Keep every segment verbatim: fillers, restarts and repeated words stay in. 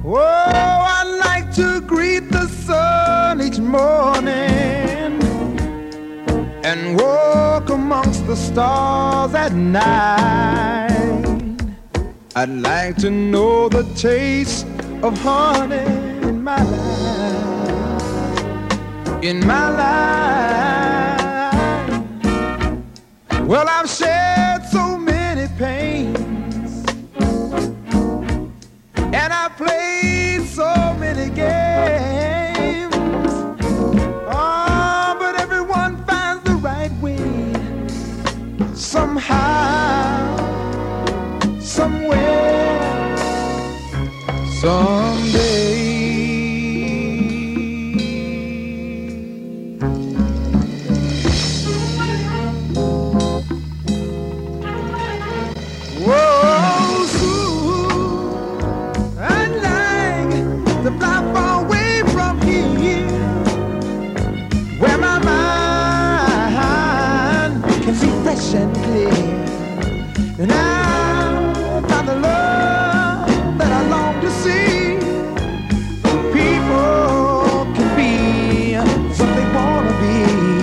Oh, I like to greet the sun each morning and walk amongst the stars at night. I'd like to know the taste of honey in my life, in my life. Well, I've shared so many pains, and I've played so many games. Oh, but everyone finds the right way somehow, somewhere, someday. Whoa, soon I'd like to fly far away from here, where my mind can see fresh and clear, and I find the love that I long to see. People can be what they wanna be.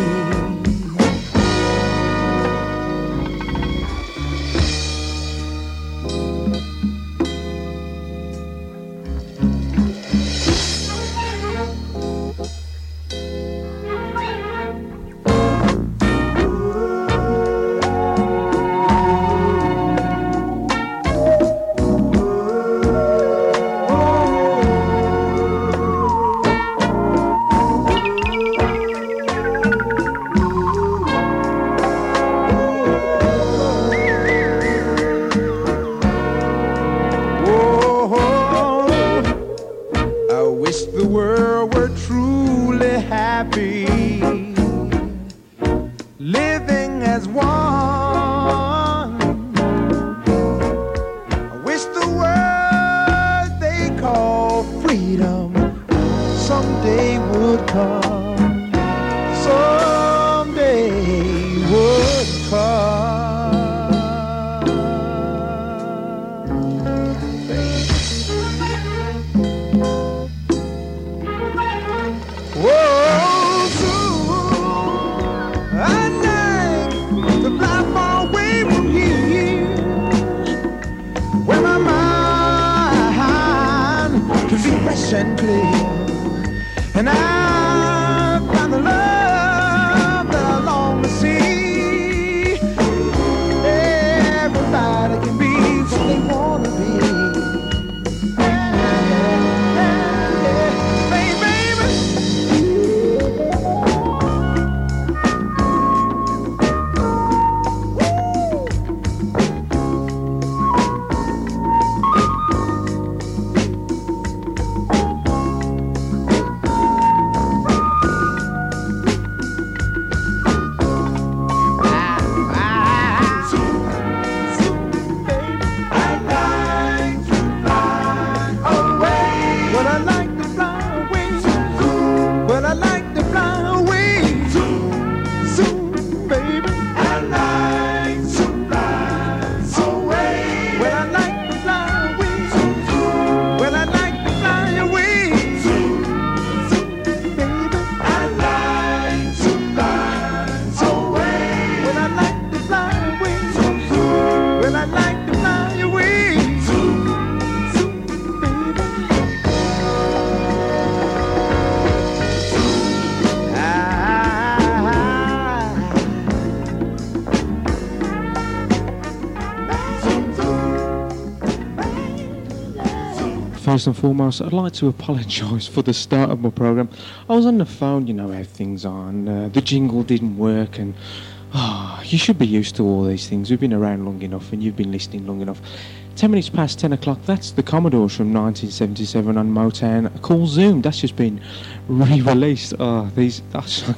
First and foremost, I'd like to apologise for the start of my programme. I was on the phone, you know how things are, and uh, the jingle didn't work, and oh, you should be used to all these things. We've been around long enough, and you've been listening long enough. Ten minutes past ten o'clock, that's the Commodores from nineteen seventy-seven on Motown. Called Zoom, that's just been re-released. Oh, these... Oh,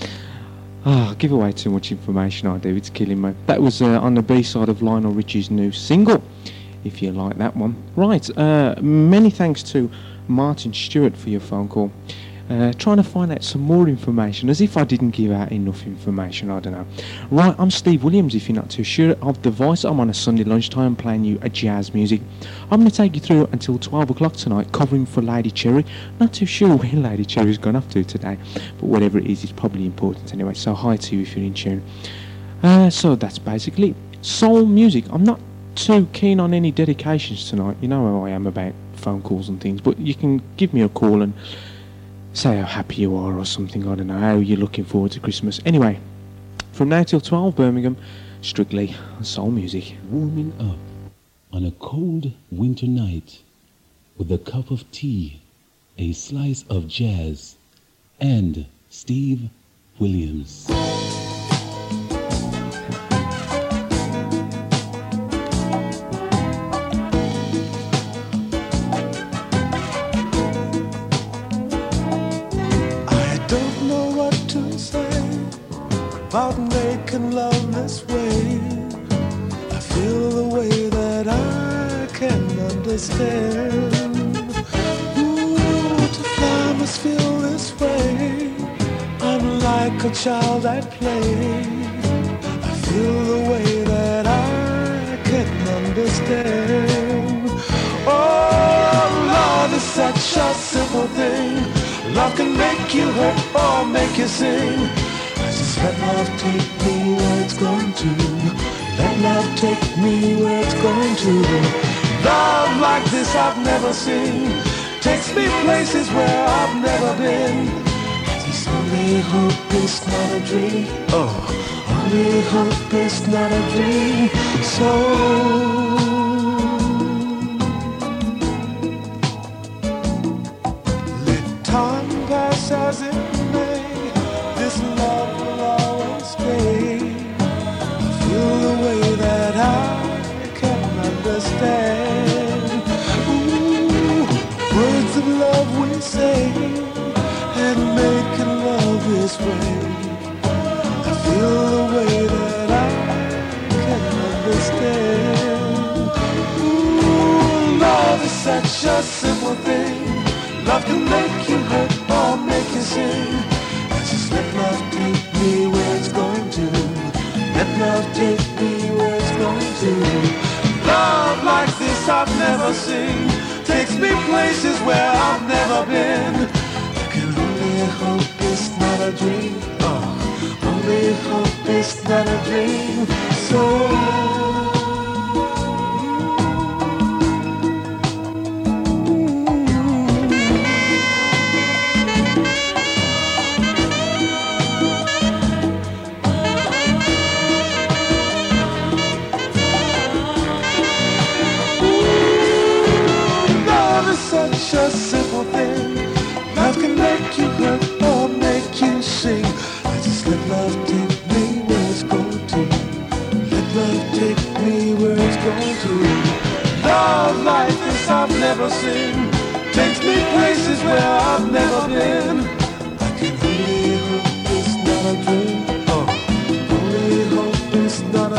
oh, give away too much information, I do. It's killing me. That was uh, on the B-side of Lionel Richie's new single, if you like that one. Right, uh, many thanks to Martin Stewart for your phone call. Uh, trying to find out some more information, as if I didn't give out enough information, I don't know. Right, I'm Steve Williams, if you're not too sure of the voice. I'm on a Sunday lunchtime playing you a jazz music. I'm going to take you through until twelve o'clock tonight, covering for Lady Cherry. Not too sure where Lady Cherry's gone off to today, but whatever it is, it's probably important anyway, so hi to you if you're in tune. Uh, so that's basically soul music. I'm not too keen on any dedications tonight. You know how I am about phone calls and things, but you can give me a call and say how happy you are or something, I don't know, how you're looking forward to Christmas. Anyway, from now till twelve, Birmingham, strictly soul music. Warming up on a cold winter night with a cup of tea, a slice of jazz, and Steve Williams. About making love this way, I feel the way that I can understand. Ooh, to fly must feel this way. I'm like a child at play. I feel the way that I can understand. Oh, love is such a simple thing. Love can make you hurt or make you sing. Just let love take me where it's going to. Let love take me where it's going to. Love like this I've never seen. Takes me places where I've never been. I just only hope it's not a dream. Oh, only hope it's not a dream. So let time pass as it may. This love will always stay. I feel the way that I can understand. Ooh, words of love we say, and making love this way. I feel the way that I can understand. Ooh, love is such a simple thing. Love can make you hurt or make you sing. Just let love take me where it's going to. Let love take me where it's going to. Love like this I've never seen. Takes me places where I've never been. I can only hope it's not a dream. Oh, only hope it's not a dream. So such a simple thing. Love can make you hurt or make you sing. I just let love take me where it's going to. Let love take me where it's going to. Love like this I've never seen. Takes me places where I've never been. I can only hope it's not a dream. Oh, only hope it's not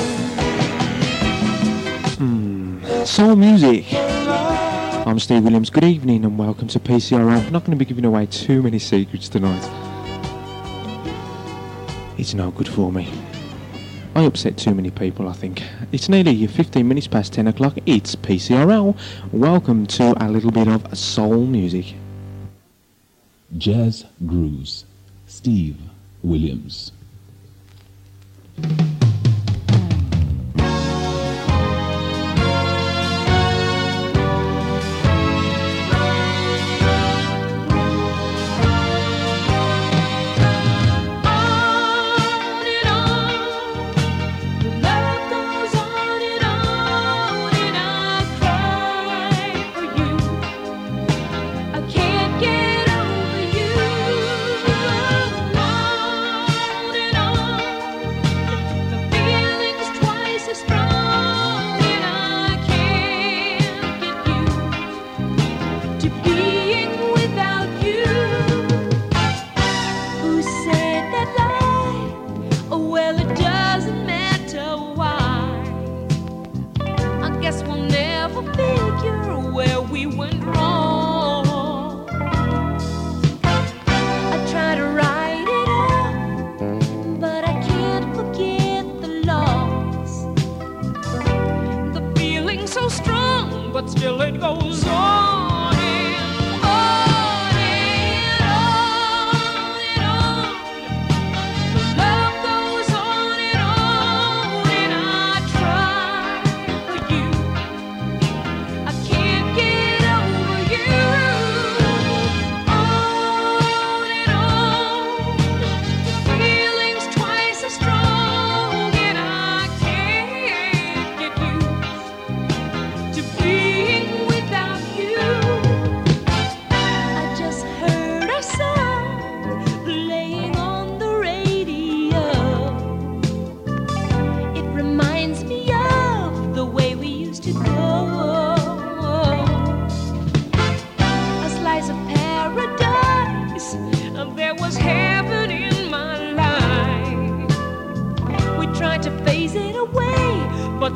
a dream. Hmm. Soul music. I'm Steve Williams. Good evening and welcome to P C R L. I'm not going to be giving away too many secrets tonight. It's no good for me. I upset too many people, I think. It's nearly fifteen minutes past ten o'clock. It's P C R L. Welcome to a little bit of soul music. Jazz Grooves. Steve Williams.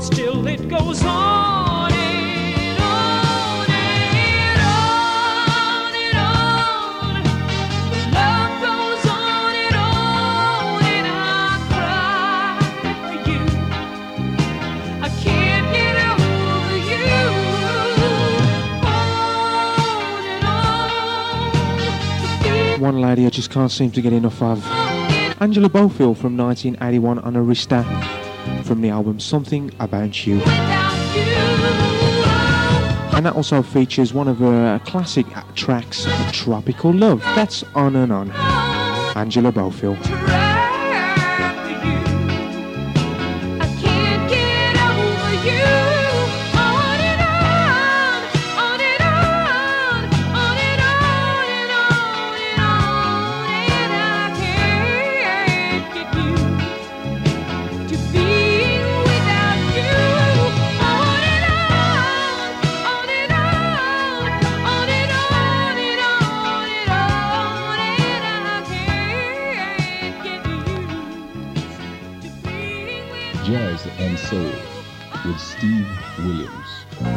still it goes on and on and on and on. The love goes on and on, and I cry for you. I can't get over you. On and on. One lady I just can't seem to get enough of. Angela Bofill from nineteen eighty-one on Arista from the album Something About You. And that also features one of her classic tracks, Tropical Love. That's On and On. Angela Bofill. Jazz and Soul with Steve Williams.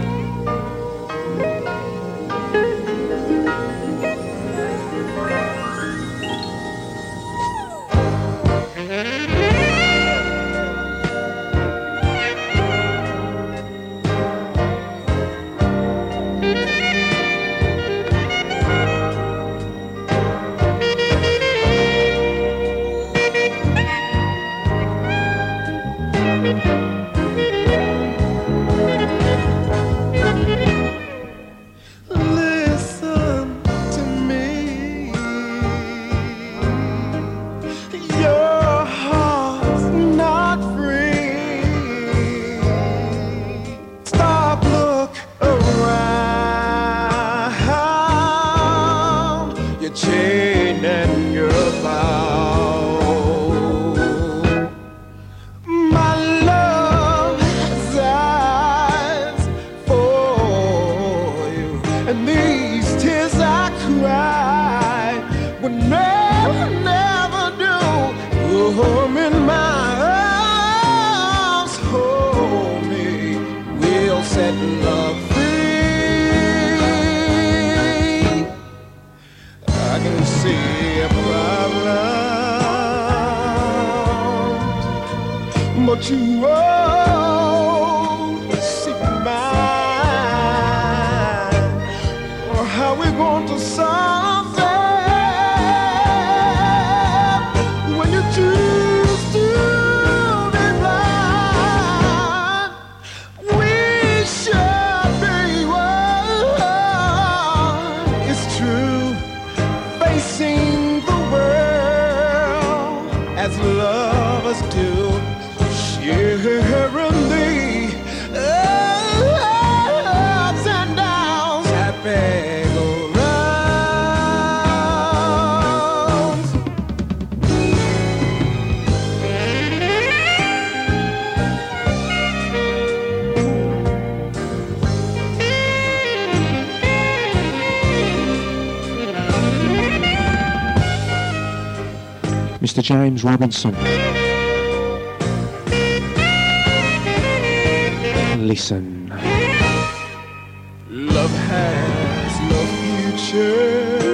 But you won't see mine, or how we going to solve that when you choose to be blind. We should be one, it's true, facing the world as lovers do. Sharing the ups and downs that merry-go-rounds. Mister James Robinson. Listen. Love has no future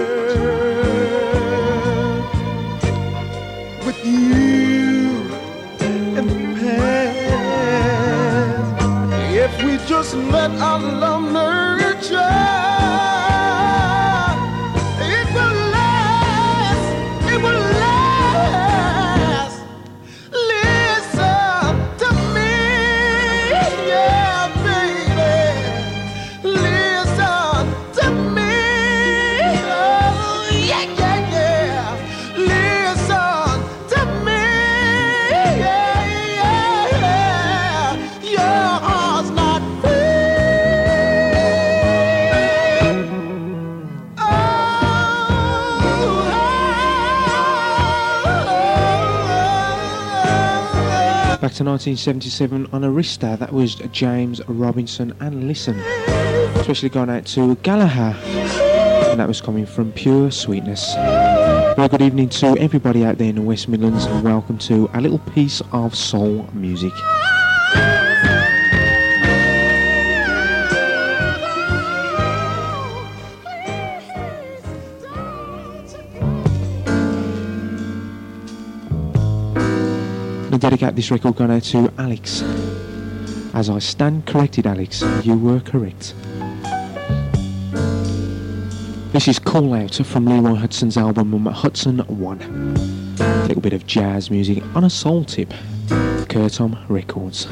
with you in the past. If we just let our love nurture, it will last, it will last. Listen to me. Back to nineteen seventy-seven on Arista, that was James Robinson and Listen. Especially going out to Gallagher, and that was coming from Pure Sweetness. Well, good evening to everybody out there in the West Midlands, and welcome to a little piece of soul music. I dedicate this record going out to Alex. As I stand corrected, Alex, you were correct. This is Call Out from Leroy Hudson's album Hudson one. A little bit of jazz music on a soul tip. Kurtom Records.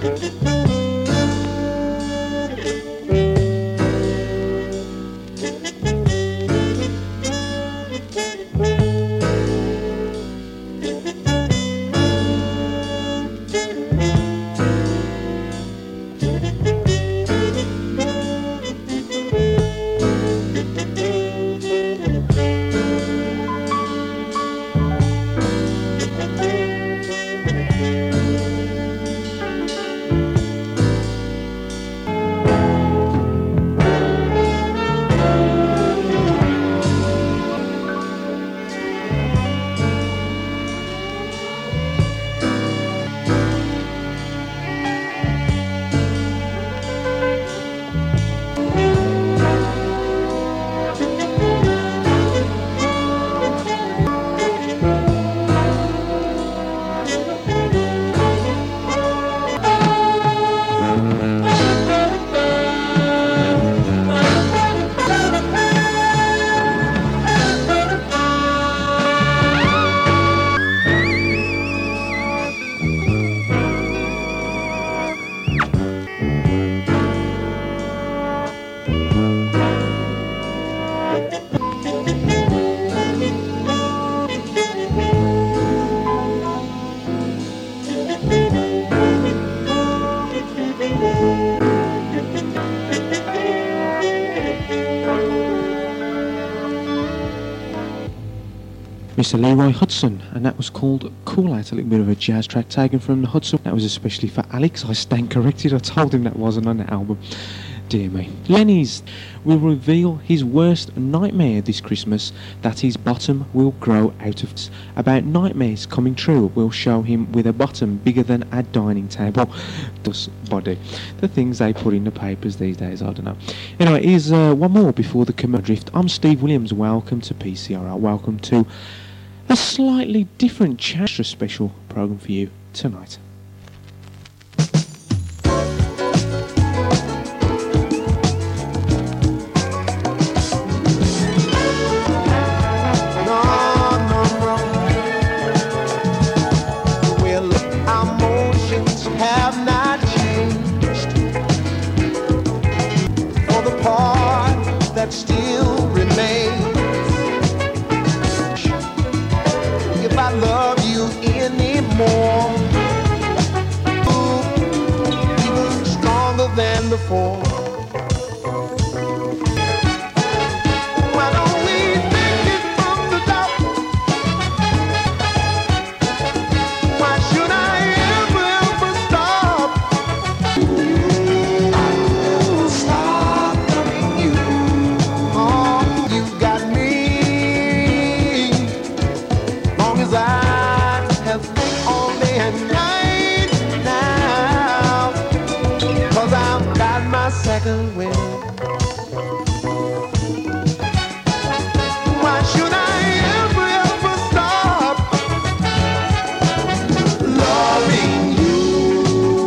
Mister Leroy Hudson, and that was called Call Out, a little bit of a jazz track taken from the Hudson. That was especially for Alex. I stand corrected, I told him that wasn't on the album. Dear me. Lenny's will reveal his worst nightmare this Christmas, that his bottom will grow out of. About nightmares coming true, will show him with a bottom bigger than a dining table. Thus, body. The things they put in the papers these days, I don't know. Anyway, here's uh, one more before the commercial drift. I'm Steve Williams. Welcome to P C R R. Welcome to a slightly different extra special program for you tonight. Still remains. If I love you anymore, even stronger than before. Why don't we take it from the top? Why should I ever, ever stop? I will stop loving you. Second wind. Why should I ever, ever stop loving you?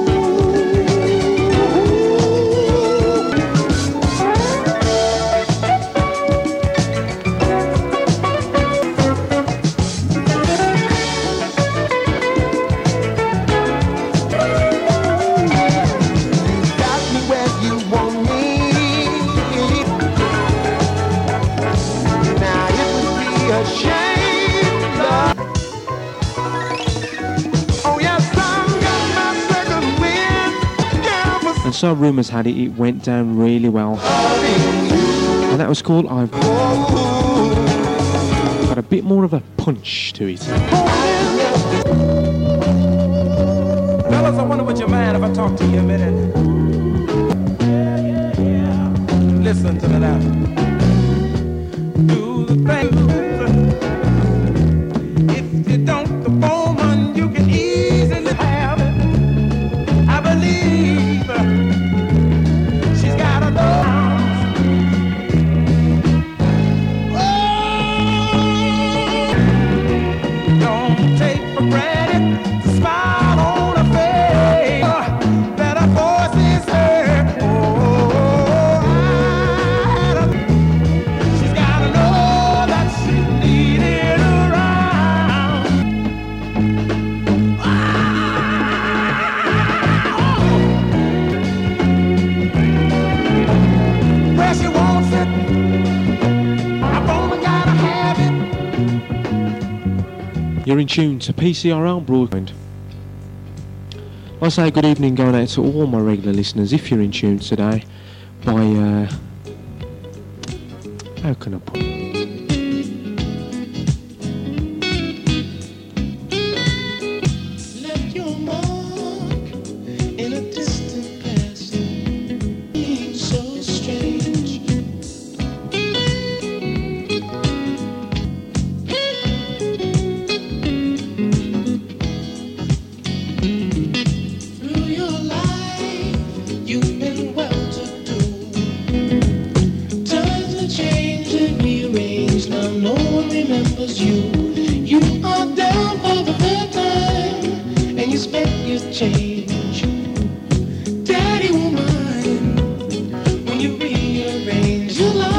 Got me where you want me. And so rumours had it, it went down really well. And that was called I've got a bit more of a punch to it. Fellas, I wonder would you mind if I talk to you a minute? Yeah, yeah, yeah. Listen to me now. Do the thing. If you don't, the woman, you can easily have it. I believe she's got a love. Oh, don't take for granted the smile on You're in tune to P C R L broadcast. I say good evening going out to all my regular listeners if you're in tune today by, uh, how can I put it? Left your mark in a distant past, being so strange. Through your life, you've been well-to-do. Times have changed and rearranged. Now no one remembers you. You are down for the third time, and you spent your change. Daddy won't mind when you rearrange your life.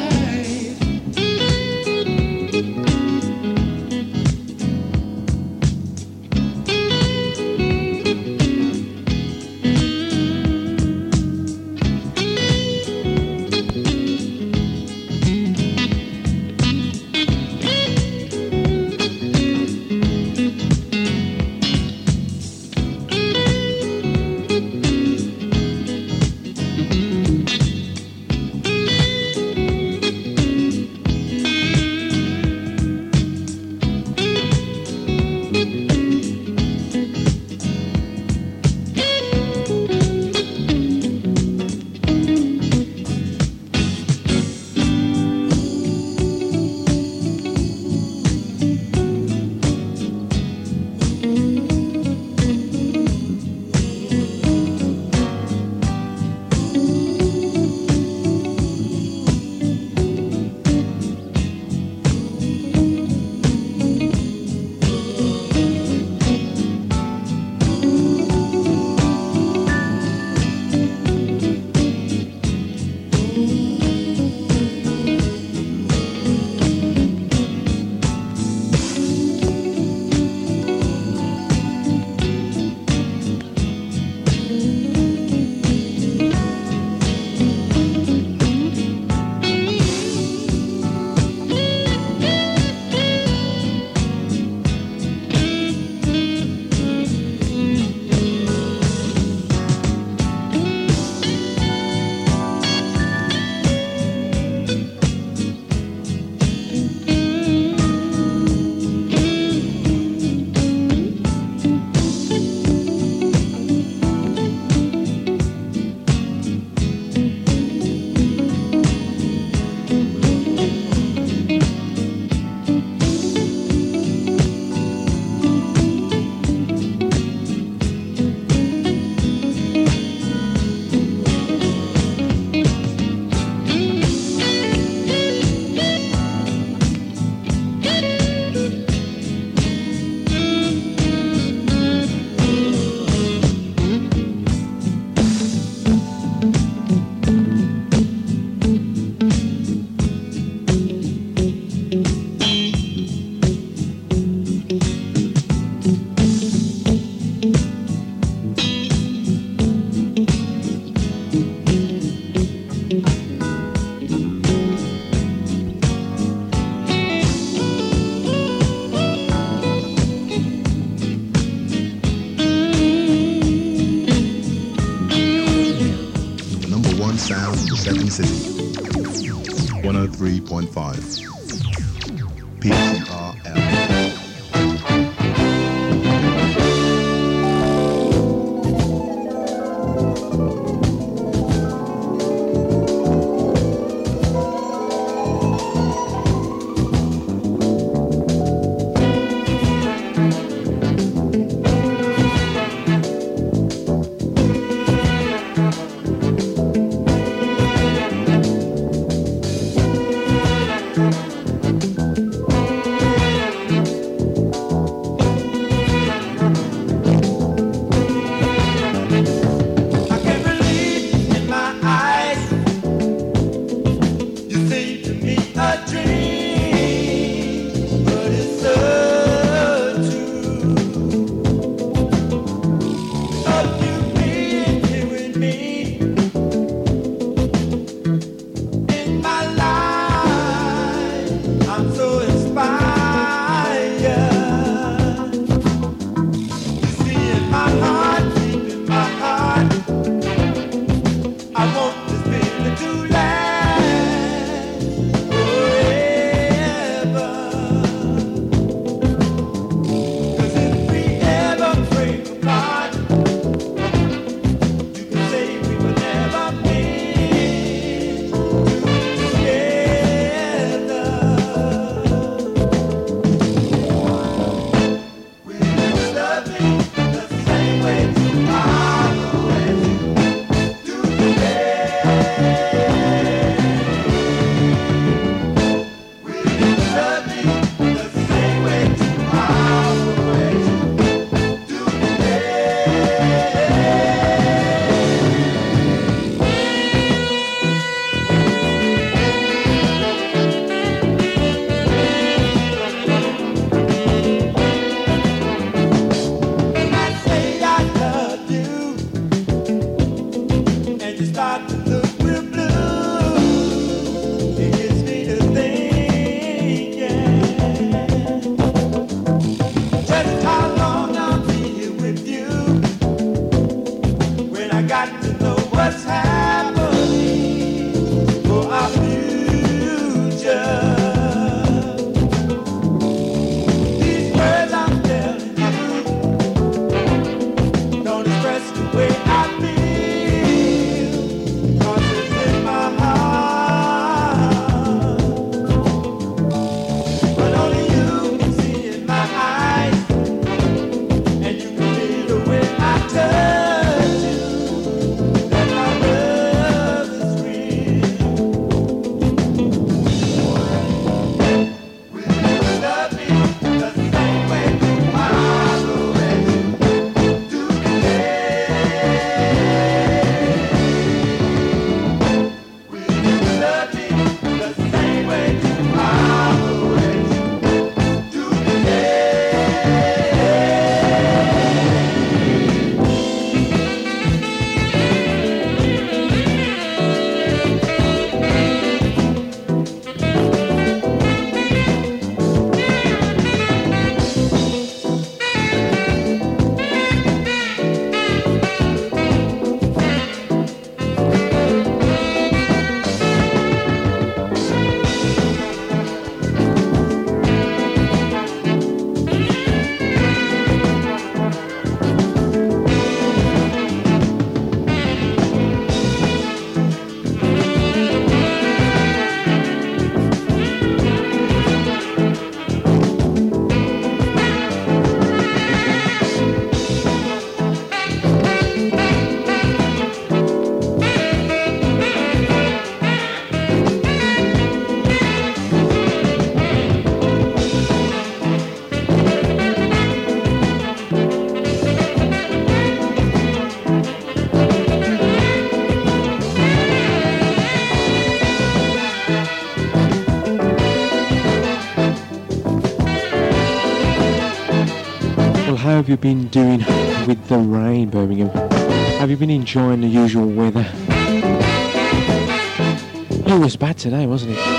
Second City, one oh three point five, P C R L. have you been doing with the rain, Birmingham? Have you been enjoying the usual weather? It was bad today, wasn't it?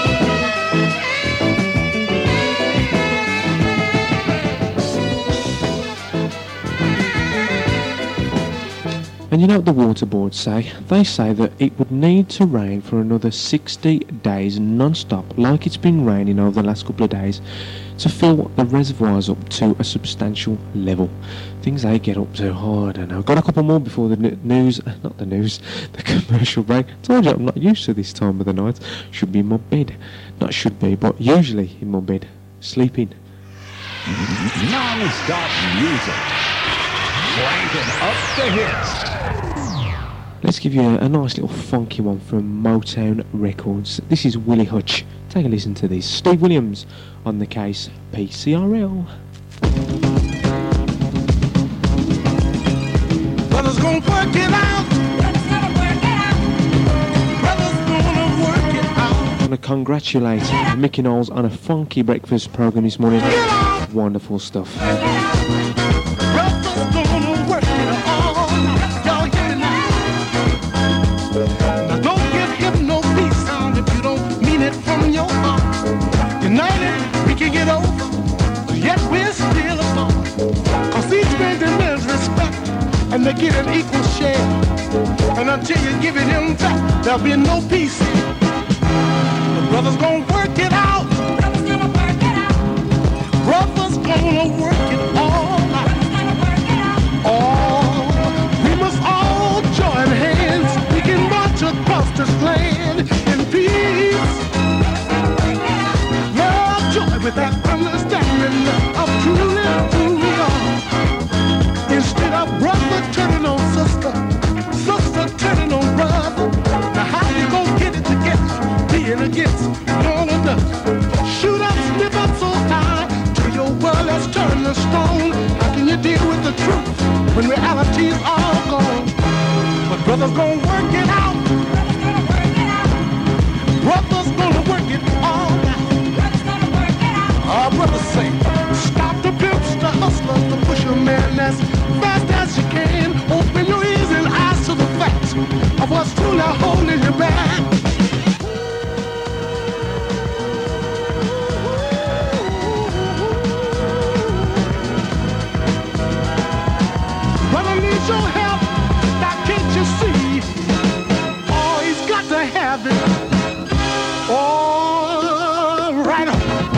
And you know what the water boards say? They say that it would need to rain for another sixty days non-stop, like it's been raining over the last couple of days, to fill the reservoirs up to a substantial level. Things they get up to, oh, I don't know. Got a couple more before the n- news, not the news, the commercial break. Told you I'm not used to this time of the night. Should be in my bed. Not should be, but usually in my bed, sleeping. Non-stop music. Cranking up the hits. Let's give you a, a nice little funky one from Motown Records. This is Willie Hutch. Take a listen to this. Steve Williams on the case, P C R L. Brothers gonna work it out. Brothers gonna work it out. Brothers gonna work it out. I want to congratulate Mickey Knowles on a funky breakfast program this morning. Wonderful stuff. Brothers gonna work it out. Y'all hear me now? Now don't give him no peace sound if you don't mean it from your heart. United we can get over, but yet we're still apart. Cause each man demands respect, and they get an equal share. And until you give it him back, there'll be no peace. The brothers gonna work it out. Brothers gonna work it out. Brothers gonna work it all out. All we must all join hands. We can march across this land in peace. Love, joy, with that understanding of truly who we are. Instead of brother turning on sister, sister turning on brother. Now how you gonna get it together? Being against one another. Shoot up, slip up so high till your world has turned to stone. How can you deal with the truth when reality's all gone? But brothers gonna work it out. Brothers gonna work it all out. Our brothers say, stop the pimps, the hustlers, the pusher man as fast as you can. Open your ears and eyes to the facts of what's truly holding you back. Brother needs your help, now can't you see? Oh, he's got to have it. All right.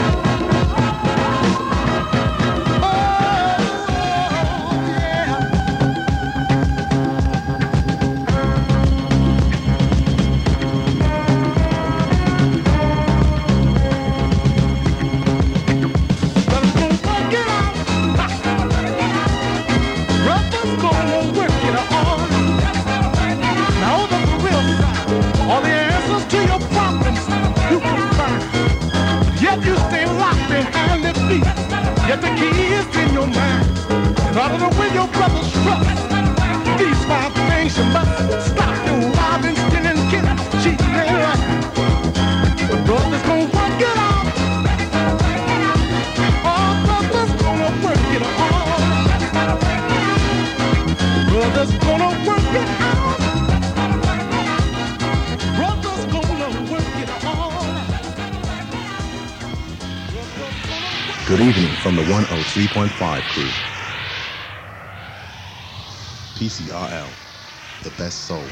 Oh, yeah. Brothers gonna work it out. Brothers gonna work it all. Now on the real side, all the answers to your problems you can find. Yet you stay locked behind the feet. Yet the key is in your mind. In order to win your brother's trust, these five things you must stop doing: robbing, stealing, killing, cheating, and lying. But brothers gonna work it out. All brothers gonna work it all. Brothers gonna work it out. Brothers gonna work it all. Good evening from the one oh three point five crew. P C R L, the best soul.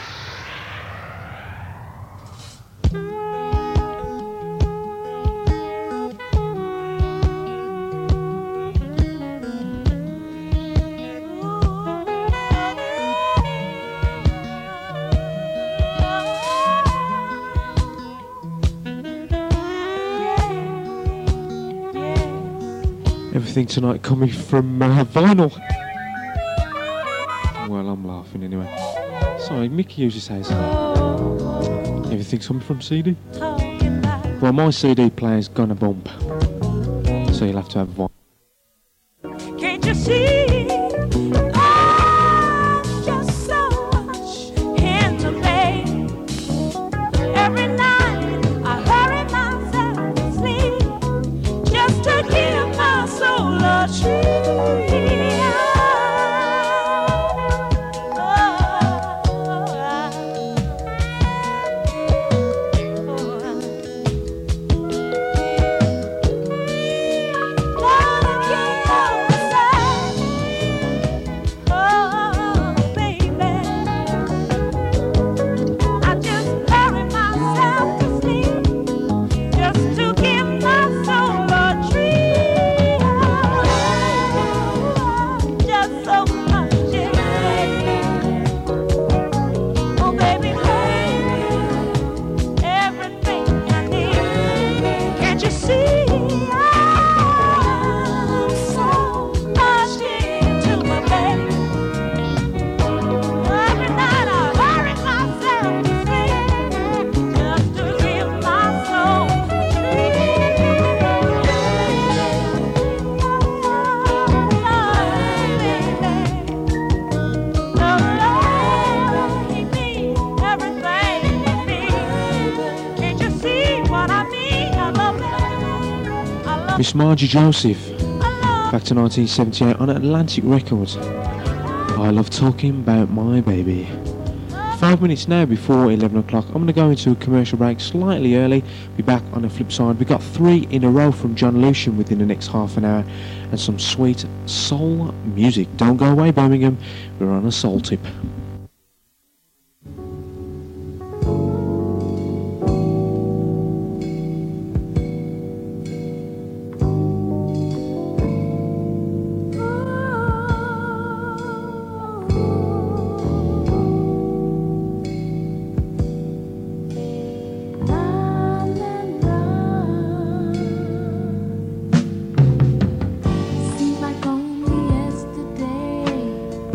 Everything tonight coming from uh, vinyl. Well, I'm laughing anyway. Sorry, Mickey usually says everything's coming from C D. Well, my C D player's gonna bump, so you'll have to have vinyl. Can't you see? I'm just so much in the vein. Every night I hurry myself to sleep just to give my soul a treat. Can't you see I'm so much into my baby? Every night I hurry myself to sleep just to give my soul Miss Margie Joseph, back to nineteen seventy-eight on Atlantic Records. I love talking about my baby. Five minutes now before eleven o'clock. I'm going to go into a commercial break slightly early. Be back on the flip side. We got three in a row from John Lucian within the next half an hour, and some sweet soul music. Don't go away, Birmingham. We're on a soul tip. Seems like only yesterday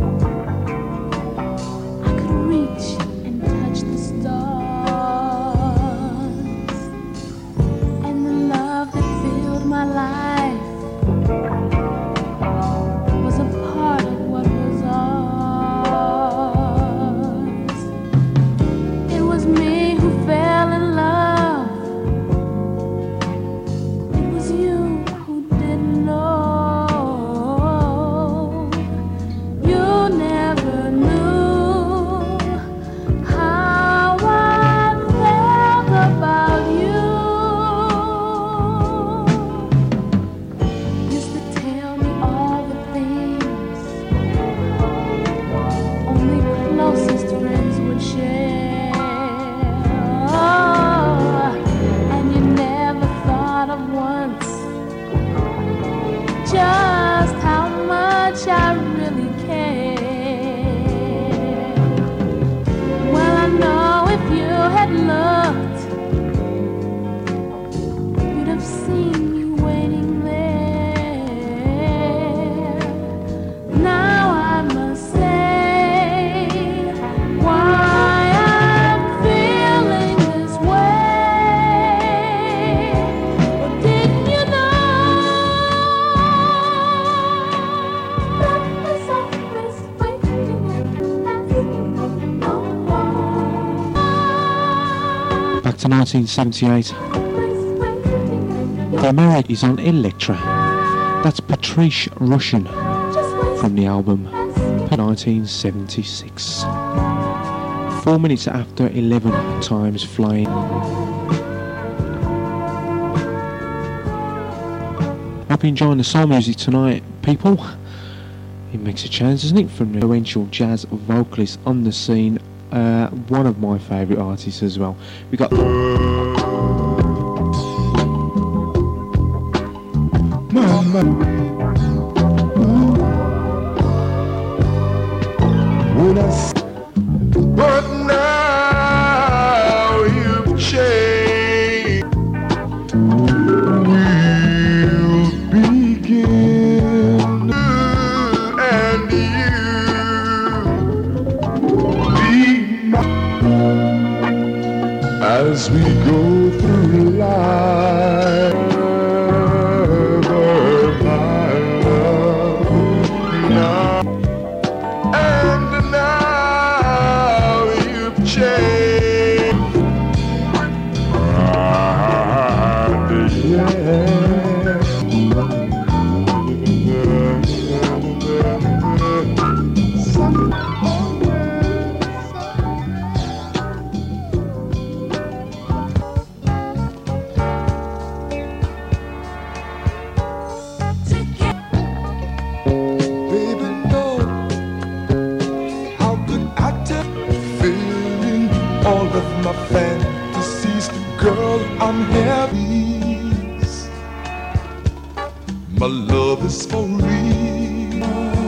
to nineteen seventy-eight. The America is on Electra. That's Patrice Rushen from the album nineteen seventy-six. Four minutes after eleven, time's flying. Hope you're enjoying the soul music tonight, people. It makes a change, doesn't it, from the influential jazz vocalist on the scene, uh, one of my favourite artists as well. We got Mama. When I s- but now you've changed. We'll begin, and you be my as we go through life. I'm heavy. My love is for real.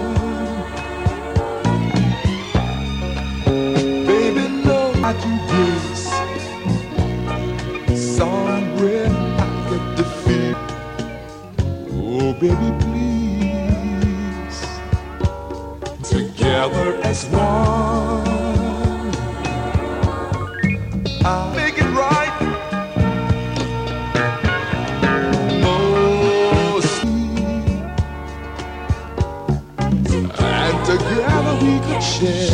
Baby, know I do this. Somewhere I get the baby, please. Together as one, I'll make it right. Most, and together we could share.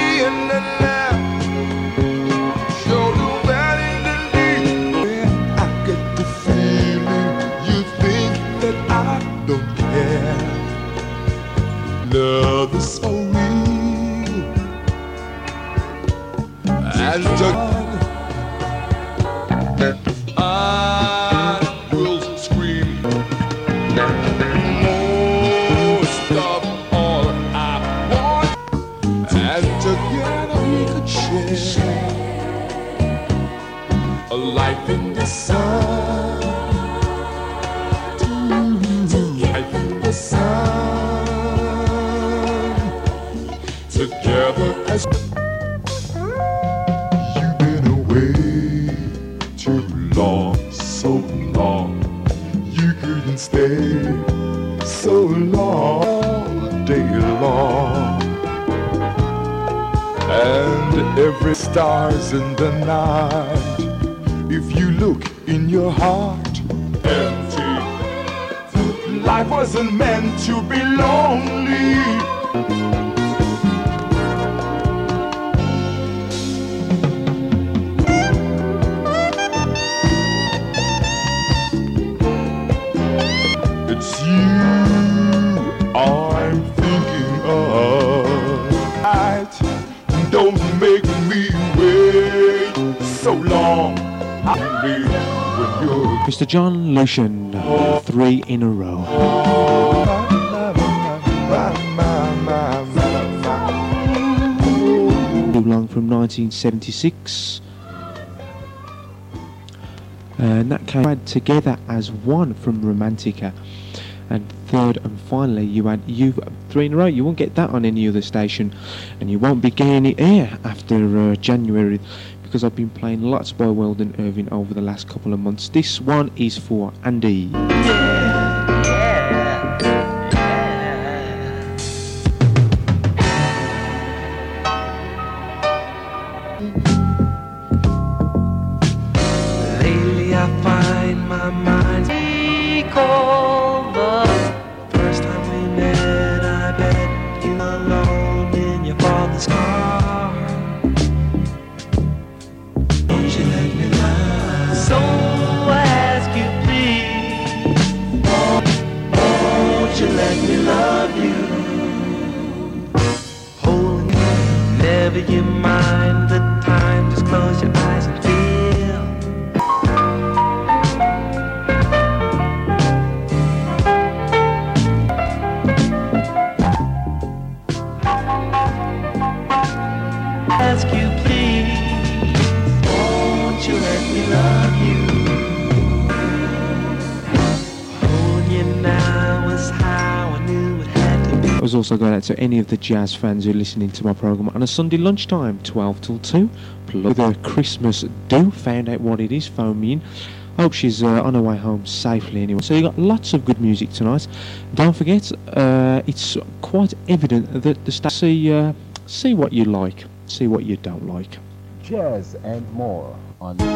Love is so real, and I will scream most of all I want, and together we could share a life in the sun, life in the sun. Together as you've been away too long, so long. You couldn't stay so long, all day long. And every star's in the night. If you look in your heart, empty. Life wasn't meant to be lonely. It's you I'm thinking of. Don't make me wait so long. I'll be when you're Mister John Lucian, three in a row. Too Long from nineteen seventy-six. And that came add together as one from Romantica. And third and finally you had You, three in a row. You won't get that on any other station, and you won't be getting it here after uh, January, because I've been playing lots by Weldon Irving over the last couple of months. This one is for Andy. Lately I find my mind's weak over. First time we met, I bet you were alone in your father's car. Won't you let me love? So I ask you please, won't you let me love you? Hold you, never you mind the time, just close your eyes and feel. Ask you please, won't you let me love you? Holding you now is how I knew it had to be. I was also going out to any of the jazz fans who are listening to my programme on a Sunday lunchtime, twelve till two. With a Christmas do, found out what it is, phone me in. Hope she's uh, on her way home safely anyway. So you got lots of good music tonight. Don't forget, uh, it's quite evident that the staff see, uh, see what you like, see what you don't like. Jazz and more on in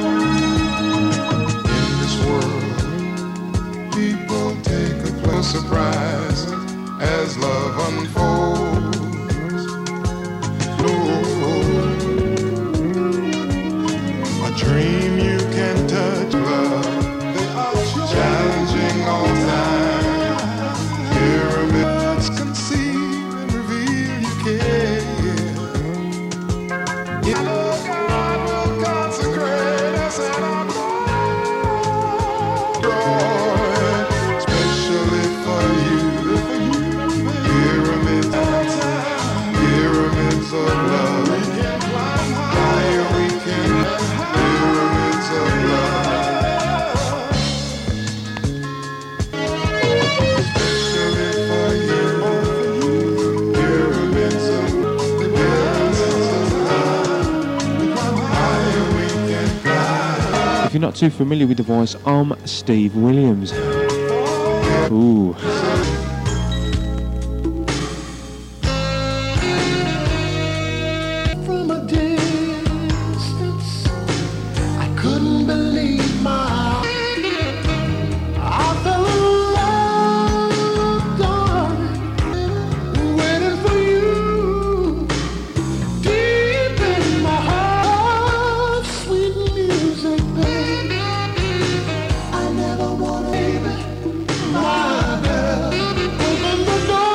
this world. People take a close surprise as love unfolds. Oh, a dream you can touch, love. They are challenging all time. Pyramids conceive and reveal you care. Yeah. God will consecrate us and our glory, especially for you, for you. Pyramids of time, pyramids of love. We can climb higher, we can pyramids of love, especially for you, pyramids of pyramids of love. Higher we can climb. If you're not too familiar with the voice, I'm Steve Williams. Pyramids Ooh. From a distance, I couldn't believe my eyes. I fell in love, darling, waiting for you. Deep in my heart, sweet music, baby. I never wanna leave it, my girl. Open the door.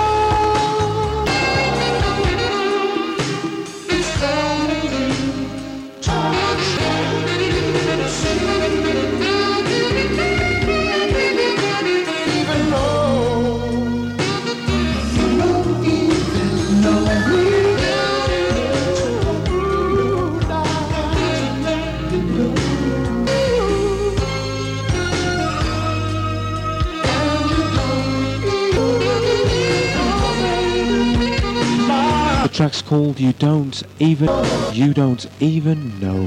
The track's called You Don't Even, You Don't Even Know.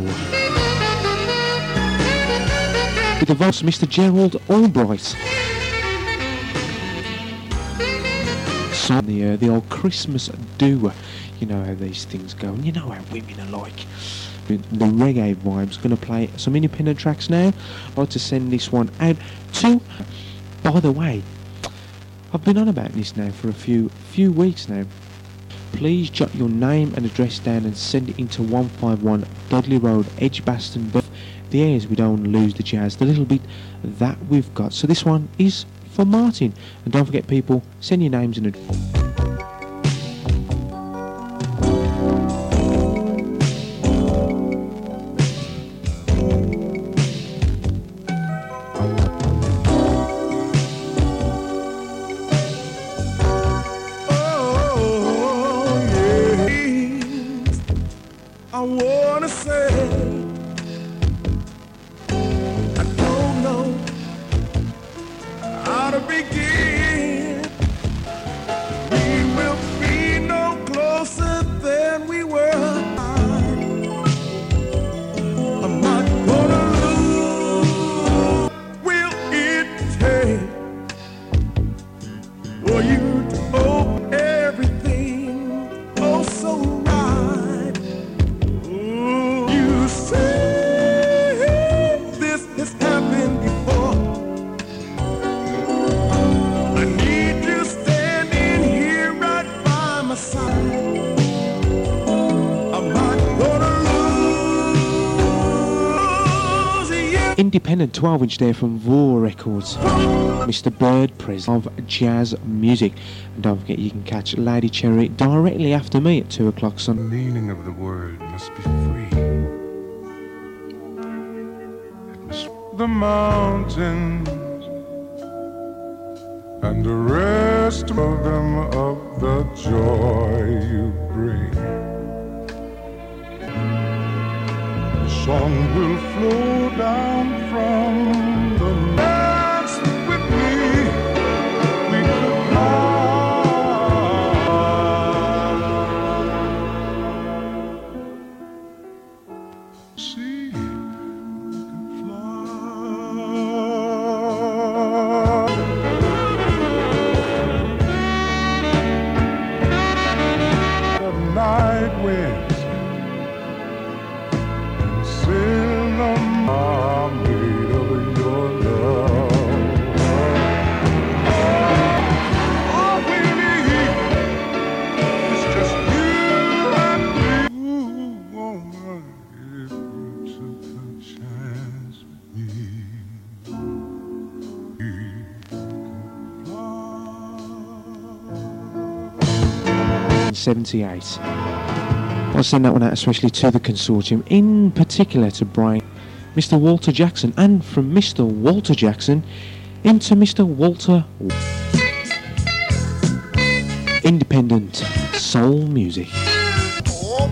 With the voice of Mister Gerald Albright. Song the, uh, the old Christmas do. You know how these things go, and you know how women are like. The reggae vibe's going to play some independent tracks now. I'd like to send this one out to... By the way, I've been on about this now for a few few weeks now. Please jot your name and address down and send it into one five one Dudley Road, Edgbaston, Buff. The airs we don't lose the jazz, the little bit that we've got. So this one is for Martin. And don't forget, people, send your names and address. I wanna say I don't know how to begin. We will be no closer than we were. I'm not gonna lose. Will it take for you to open everything oh so right? You say this has happened before. I need you standing here right by my side. I'm not gonna lose you. Independent twelve inch there from Vor Records. Mister Bird, president of jazz music. And don't forget, you can catch Lady Cherry directly after me at two o'clock The Sunday. meaning of the word must be free. It must the mountains and the rest of them of the joy you bring. The song will flow down from the dance with me. We could fly. See, we can fly. The night winds sail on made of your love. All we need is just you and me. Ooh, woman, if you took a chance with me, we could fly. seventy-eight. I'll send that one out especially to the consortium, in particular to Brian, Mister Walter Jackson, and from Mister Walter Jackson into Mister Walter. Independent soul music. Oh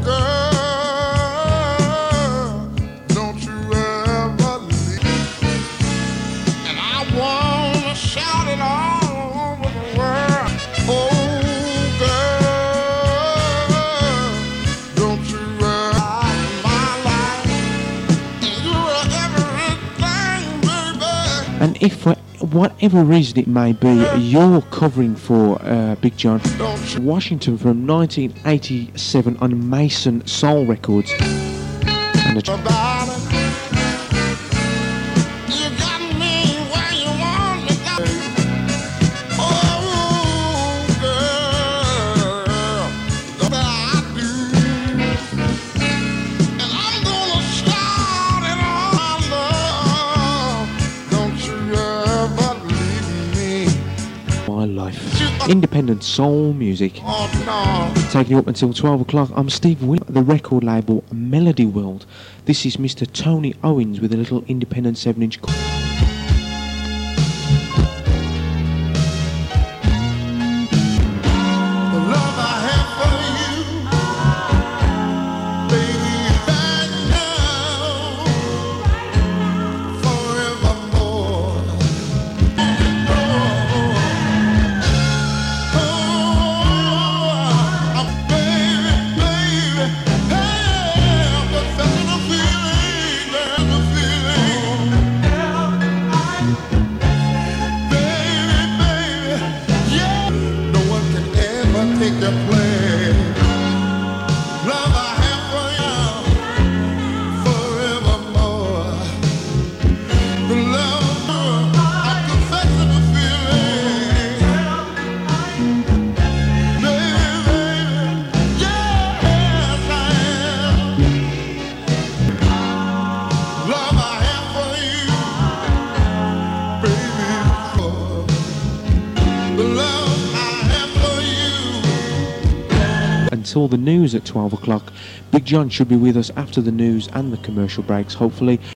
girl, don't you ever leave. And I wanna shout it all over the world. Oh girl, don't you ever in my life. You're everything, baby. And if for whatever reason it may be, you're covering for uh, Big John Washington from nineteen eighty-seven on Mason Soul Records. And the independent soul music. Taking you up until twelve o'clock, I'm Steve Will, the record label Melody World. This is Mister Tony Owens with a little independent seven inch. Until the news at twelve o'clock. Big John should be with us after the news and the commercial breaks, hopefully.